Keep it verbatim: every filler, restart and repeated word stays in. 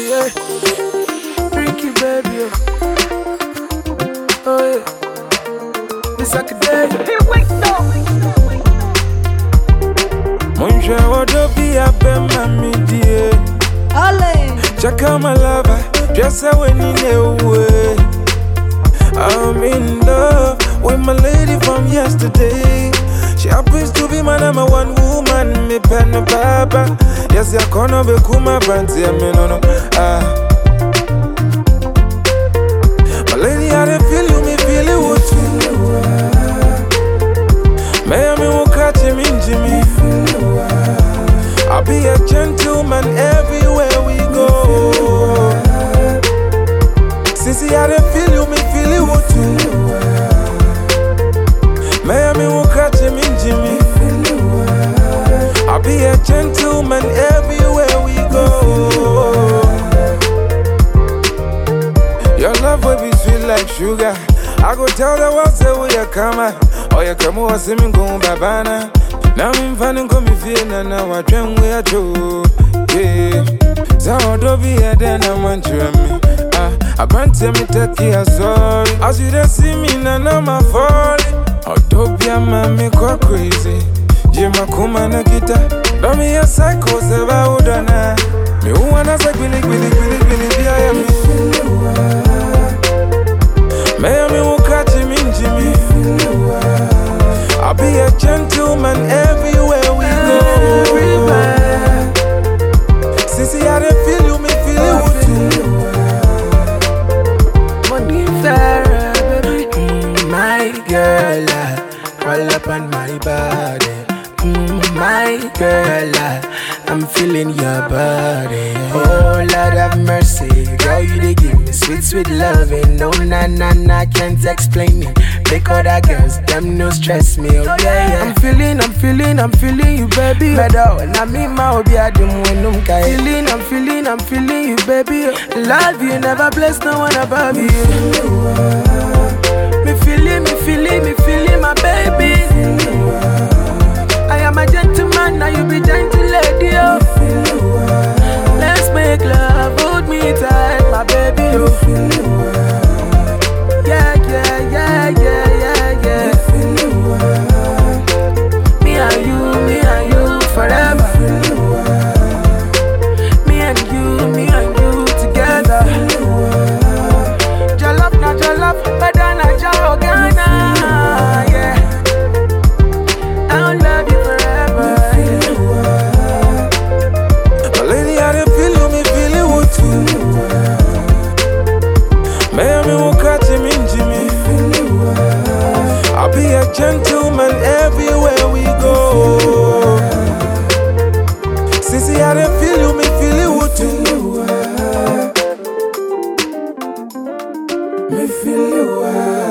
yeah. Freaky baby, oh, oh yeah. This I could day. Monja wodo be a bem mami die. Check out my lover, just a winning away. I'm in love with my lady from yesterday. She happens to be my number one woman, me pen and papa. Yes, I can't be kuma banty, I mean, no, no, ah. My lady, I don't feel you, me feel it, what you may I me will catch him in Jimmy. I'll be a gentleman everywhere we go. Sissy, I don't feel you, me feel it, what you Miami will catch him in Jimmy. I'll be a gentleman everywhere we go. Your love will be sweet like sugar. I go tell the world say we are coming. Oh, you come over, see me go babana. Now I'm finding come feel and now I dream we are true. Yeah, so don't be a then I'm on me. Ah, I can't tell me take you sorry. As you don't see me, now I'm a falling. Autopia mami kwa crazy. Jima kuma na kita. Domi ya psycho seba udana. Mi uwana sa gwili gwili gwili gwili biya ya mi. Meya mi wukachi minjimi. I'll be a gentleman everywhere we go. Sissy, I don't feel you, me feel you too. Money Farah, baby, mm, my girl, uh, roll up on my body. Mm, my girl, uh, I'm feeling your body. Oh Lord have mercy, girl, you dey give me sweet, sweet loving. No, na, na, na, can't explain it. Make other girls, them no stress me, oh yeah, yeah. I'm feeling, I'm feeling, I'm feeling you, baby. Better, na me ma obi adum wenum kai. Feeling, I'm feeling, I'm feeling you, baby. Love you, never bless no one above you. Me feeling, me feeling, me feeling my baby. I am a gentleman, now you be gentle lady, oh. Let's make love, hold me tight, my baby, oh. Yeah, yeah, yeah, yeah, yeah, yeah. Me and you, me and you forever. Me and you, me and you together. Jollof na jollof, better na jologana. Yeah, I'll love you forever. My lady, I don't feel you, me feel it with you. Miami will catch him in Jimmy. I'll be a gentleman everywhere we go. Sissy, I don't feel you, me feel it with you. Me feel you.